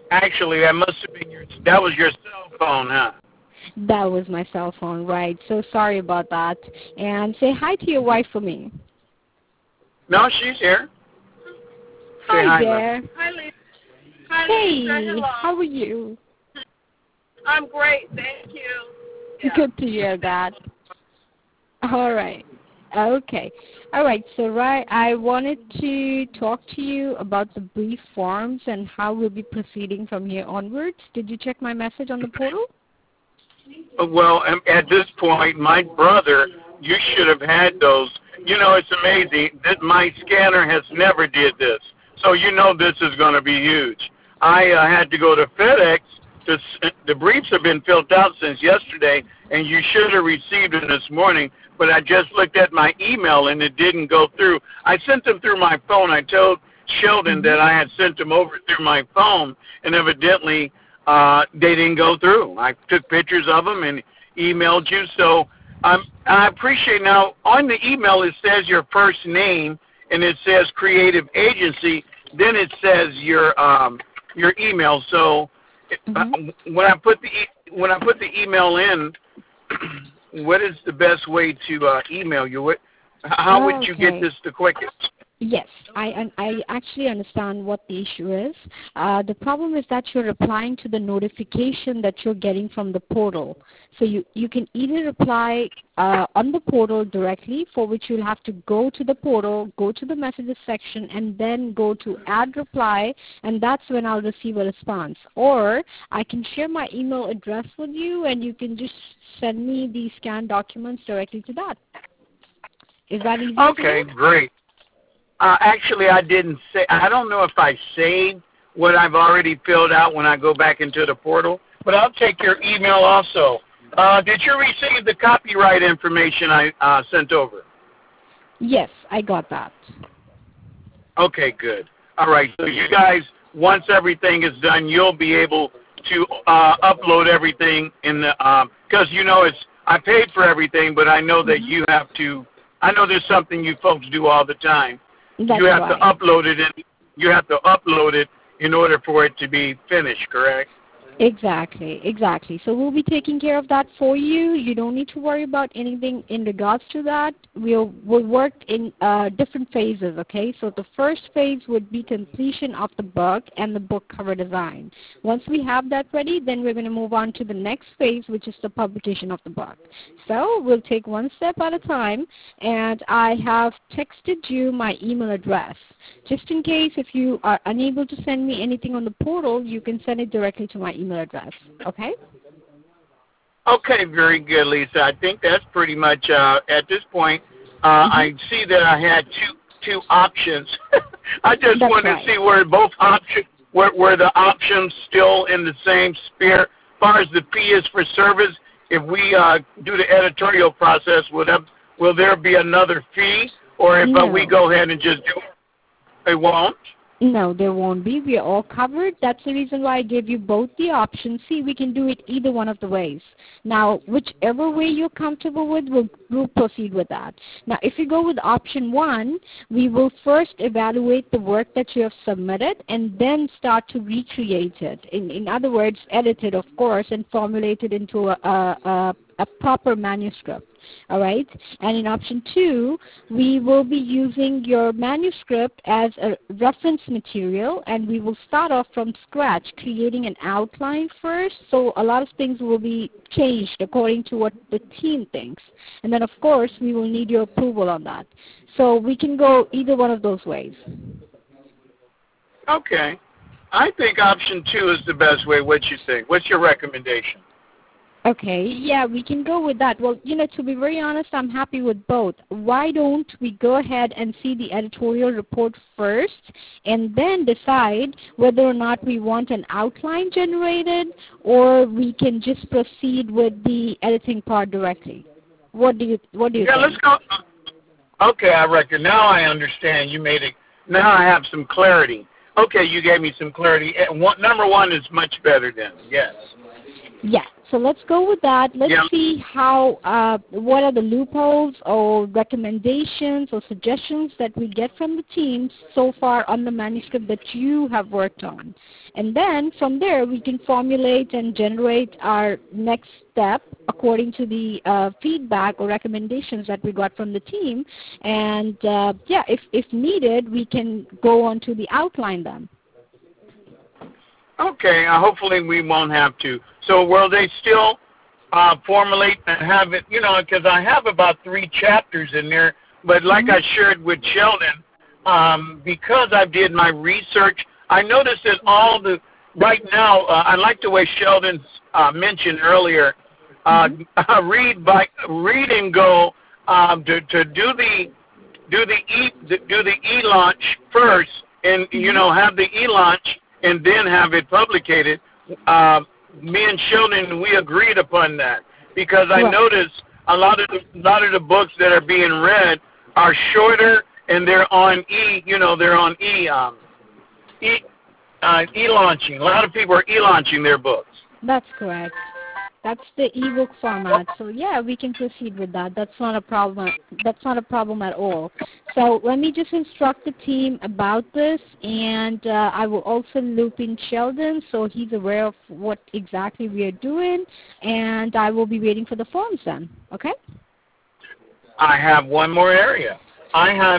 Actually, that must have been that was your cell phone, huh? That was my cell phone, right? So sorry about that. And say hi to your wife for me. No, she's here. Say Hi hi, love. there. Hi, Lisa. Hi, Lisa. Hey, how Hello. are you? I'm great. Thank you. Yeah. Good to hear that. All right. Okay. All right. So, right, I wanted to talk to you about the brief forms and how we'll be proceeding from here onwards. Did you check my message on the portal? Well, at this point, my brother, you should have had those. You know, it's amazing that my scanner has never did this. So you know this is going to be huge. I had to go to FedEx. The briefs have been filled out since yesterday, and you should have received them this morning. But I just looked at my email, and it didn't go through. I sent them through my phone. I told Sheldon Mm-hmm. that I had sent them over through my phone, and evidently they didn't go through. I took pictures of them and emailed you. So I appreciate now on the email it says your first name and it says creative agency. Then it says your email. So Mm-hmm. when I put the email in, what is the best way to email you? How would you get Okay. this the quickest? Yes, I actually understand what the issue is. The problem is that you're replying to the notification that you're getting from the portal. So you can either reply on the portal directly, for which you'll have to go to the portal, go to the messages section, and then go to add reply, and that's when I'll receive a response. Or I can share my email address with you, and you can just send me the scanned documents directly to that. Is that easier for Okay, you? great. Actually, I didn't say. I don't know if I saved what I've already filled out when I go back into the portal, but I'll take your email also. Did you receive the copyright information I sent over? Yes, I got that. Okay, good. All right. So you guys, once everything is done, you'll be able to upload everything in the because you know it's I paid for everything, but I know that Hmm. you have to. I know there's something you folks do all the time. You That's have to right. upload it in you have to upload it in order for it to be finished, correct? Exactly, exactly. So we'll be taking care of that for you. You don't need to worry about anything in regards to that. We'll work in different phases, okay? So the first phase would be completion of the book and the book cover design. Once we have that ready, then we're going to move on to the next phase, which is the publication of the book. So we'll take one step at a time, and I have texted you my email address. Just in case if you are unable to send me anything on the portal, you can send it directly to my email address. Okay? Okay, very good, Lisa. I think that's pretty much at this point. Mm-hmm. I see that I had two options. I just That's wanted to right. see where both options were the options still in the same sphere. As far as the fee is for service, if we do the editorial process, will there be another fee, or if we No. go ahead and just do it, it won't? No, there won't be. We are all covered. That's the reason why I gave you both the options. See, we can do it either one of the ways. Now, whichever way you're comfortable with, we'll proceed with that. Now, if you go with option one, we will first evaluate the work that you have submitted and then start to recreate it. In other words, edit it, of course, and formulate it into a proper manuscript. All right? And in option two, we will be using your manuscript as a reference material, and we will start off from scratch, creating an outline first. So a lot of things will be changed according to what the team thinks. And then, of course, we will need your approval on that. So we can go either one of those ways. Okay. I think option two is the best way. What you think? What's your recommendation? Okay, yeah, we can go with that. Well, to be very honest, I'm happy with both. Why don't we go ahead and see the editorial report first and then decide whether or not we want an outline generated or we can just proceed with the editing part directly. What do you Yeah, let's think? go. Okay, I reckon now I understand. You made it. Now I have some clarity. Okay, you gave me some clarity. Number one is much better then. Yes. Yeah. So let's go with that. Let's Yeah. see how, what are the loopholes or recommendations or suggestions that we get from the teams so far on the manuscript that you have worked on. And then from there we can formulate and generate our next step according to the feedback or recommendations that we got from the team. And yeah, if needed, we can go on to the outline then. Okay, hopefully we won't have to. So will they still formulate and have it, because I have about 3 chapters in there, but like I shared with Sheldon, because I did my research, I noticed that right now, I like the way Sheldon mentioned earlier, read and go to do the e-launch first, and have the e-launch and then have it publicated. Me and Sheldon, we agreed upon that because I noticed a lot of the books that are being read are shorter and they're on e-launching. A lot of people are e-launching their books. That's correct. That's the ebook format. So yeah, we can proceed with that. That's not a problem. That's not a problem at all. So let me just instruct the team about this, and I will also loop in Sheldon so he's aware of what exactly we are doing, and I will be waiting for the forms then. Okay? I have one more area. I have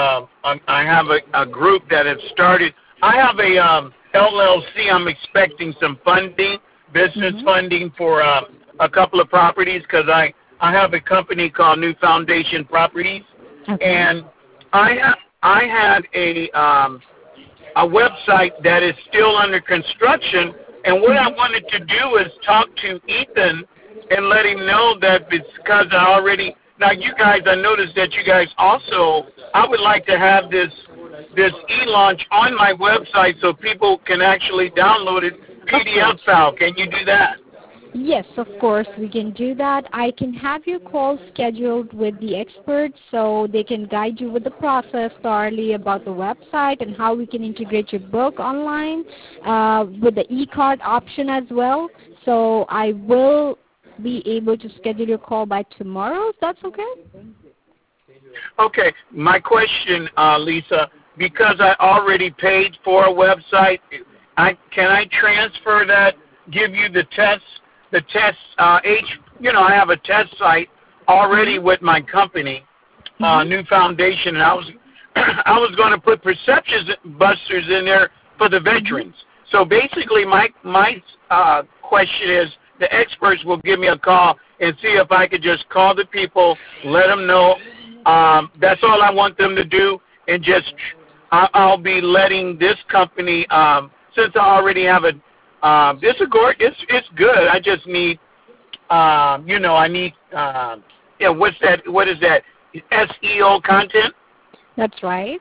a group that has started. I have a LLC. I'm expecting some funding. Business funding for a couple of properties because I have a company called New Foundation Properties, and I had a website that is still under construction, and what I wanted to do is talk to Ethan and let him know that because now you guys, I noticed that you guys also, I would like to have this e-launch on my website so people can actually download it PDF file. Can you do that? Yes, of course, we can do that. I can have your call scheduled with the experts so they can guide you with the process thoroughly about the website and how we can integrate your book online with the e-card option as well. So I will be able to schedule your call by tomorrow, if that's okay? Okay. My question, Lisa, because I already paid for a website, can I transfer that, give you the test, I have a test site already with my company, New Foundation, and I was going to put Perception Busters in there for the veterans. So basically my question is the experts will give me a call and see if I could just call the people, let them know. That's all I want them to do, and just I'll be letting this company, since I already have it's good. I just need, I need, what is that? SEO content? That's right.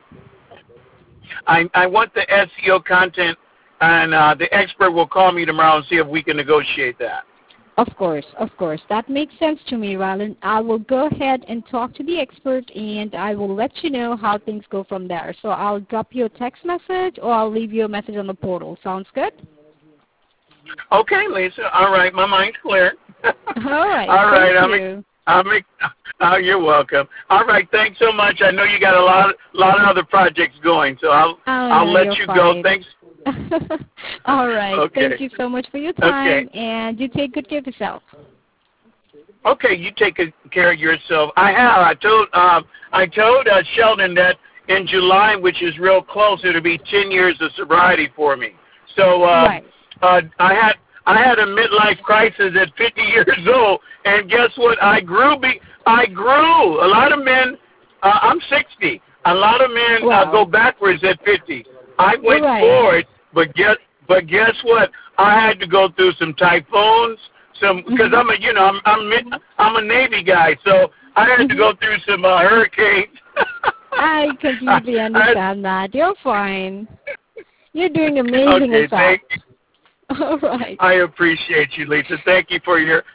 I want the SEO content, and the expert will call me tomorrow and see if we can negotiate that. Of course. That makes sense to me, Rylan. I will go ahead and talk to the expert, and I will let you know how things go from there. So I'll drop you a text message, or I'll leave you a message on the portal. Sounds good? Okay, Lisa. All right. My mind's clear. All right. All right. Thank you. You're welcome. All right. Thanks so much. I know you got a lot of other projects going, so I'll let you go. Thanks. All right. Okay. Thank you so much for your time, and you take good care of yourself. Okay, you take care of yourself. I told Sheldon that in July, which is real close, it'll be 10 years of sobriety for me. So right. I had a midlife crisis at 50 years old, and guess what? I grew. A lot of men. I'm 60. A lot of men go backwards at 50. I went forward. But guess what? I had to go through some typhoons, because I'm a Navy guy, so I had to go through some hurricanes. I completely understand that. You're fine. You're doing amazing with that. All right. I appreciate you, Lisa. Thank you for your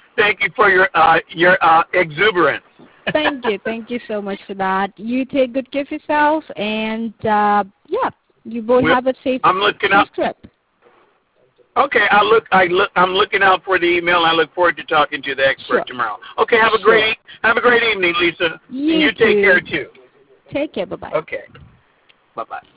exuberance. Thank you so much for that. You take good care of yourself, and you both have a safe trip. Okay, I'm looking out for the email. I look forward to talking to the expert tomorrow. Okay, have a great evening, Lisa. You and you too. take care too. Take care. Bye-bye. Okay. Bye-bye.